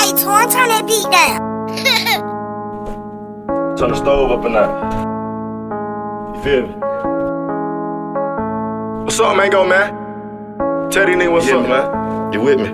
Hey, Torn, turn that beat down. Turn the stove up a notch. You feel me? What's up, Mango, man? Tell these niggas what's up, man. You with me?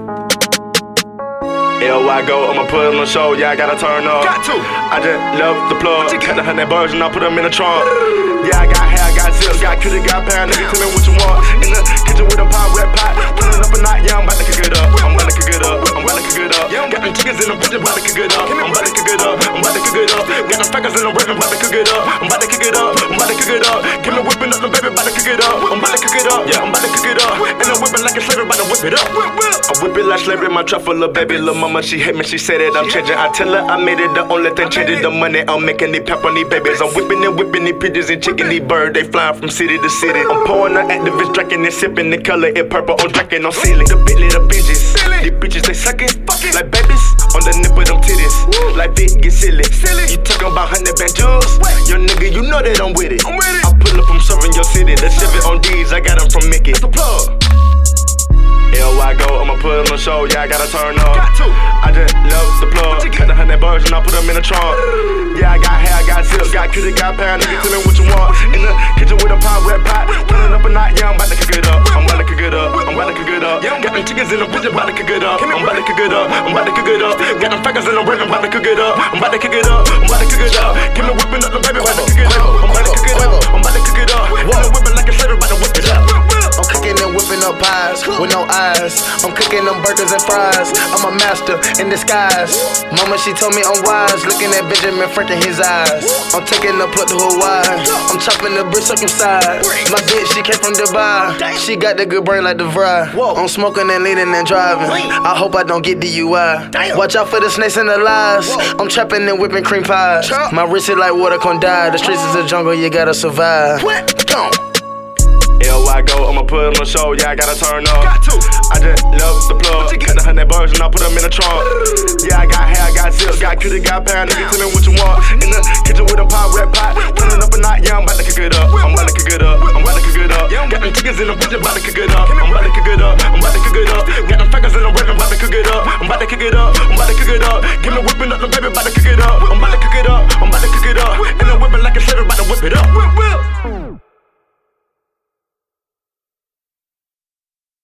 L.Y. go, I'ma put on the show, yeah, I gotta turn up. Got to. I just love the plug. Cut the 100 birds and I put them in the trunk. Yeah, I got hair, got zip, got cutie, got pound. Nigga, tell me what you want. In the kitchen with a pot, red pot. Pulling up a knot, yeah, I'm about to cook it up. I'm about to cook it up. I'm about to cook it up. Got them chickens in them bitches, about to cook it up. I'm about to cook it up. I'm about to cook it up. Got them fuckers in them rapping, about to cook it up. I'm about to cook it up. I'm about to cook it up. Give me whipping up the baby, about to cook it up. I'm about to cook it up. Yeah, I'm about to cook it up. And I'm whipping like a slavery, about to whip it up. I whip it like slavery, my trap full of baby. Lil' mama, she hate me, she said that I'm changing. I tell her I made it, the only thing changing. The money I'm making, they pep on these babies. I'm whipping and whipping these pigeons and chicken these birds. They flying from city to city. I'm pouring the activist, drinking and sipping. The color it purple, I'm drinking, I'm sealing. The Bentley, the bitches. These bitches, they sucking like babies on the nip of them titties. Like Vic, get silly. You talking about 100 banjos? Young nigga, you know that I'm with it. I pull up, I'm serving your city. The Chevy on D's, I got them from Mickey. That's the plug. L.Y. go, I'ma put on the show, yeah, I gotta turn up. I just love the plug. Cut the 100 birds and I put them in the trunk. Yeah, I got hair, got zip, got cutie, got pound. Nigga, tell me what you want. In the kitchen with a pot, red pot. Pulling up a knot, yeah, I'm about to cook it up. I'm about to cook it up. I'm about to cook it up. Got them chickens in them bitches, about to cook it up. I'm about to cook it up. I'm about to cook it up. Got them fuckers in them rapping, about to cook it up. I'm about to cook it up. I'm about to cook it up. Give me whipping up the baby, about to cook it up. I'm about to cook it up. I'm about to cook it up. And I'm whipping like a slater, about to whip it up. I'm cooking and whipping up pies with no eyes. I'm cooking them burgers and fries. I'm a master in disguise. Mama, she told me I'm wise. Looking at Benjamin Franklin, his eyes. I'm taking the plug to Hawaii. I'm chopping the brick circumcised. My bitch, she came from Dubai. She got the good brain like DeVry. I'm smoking and leaning and driving. I hope I don't get DUI. Watch out for the snakes and the lies. I'm trapping and whipping cream pies. My wrist is like water can die. The streets is a jungle, you gotta survive. L.Y. go, I'ma put on the show, yeah, I gotta turn up. I just love the plug. Cut the 100 birds and I put them in the trunk. Yeah, I got hair, got zip, got cutie, got pound. Nigga, tell me what you want. In the kitchen with a pot, red pot. Pulling up a knot, yeah, I'm about to cook it up. I'm about to cook it up. I'm about to cook it up. Got them chickens in them bitches, about to cook it up. I'm about to cook it up. I'm about to cook it up. Got them fuckers in them rapping, about to cook it up. I'm about to cook it up. I'm about to cook it up. Give me whipping up the baby, about to cook it up. I'm about to cook it up. I'm about to cook it up. And I'm whipping like a slater, about to whip it up.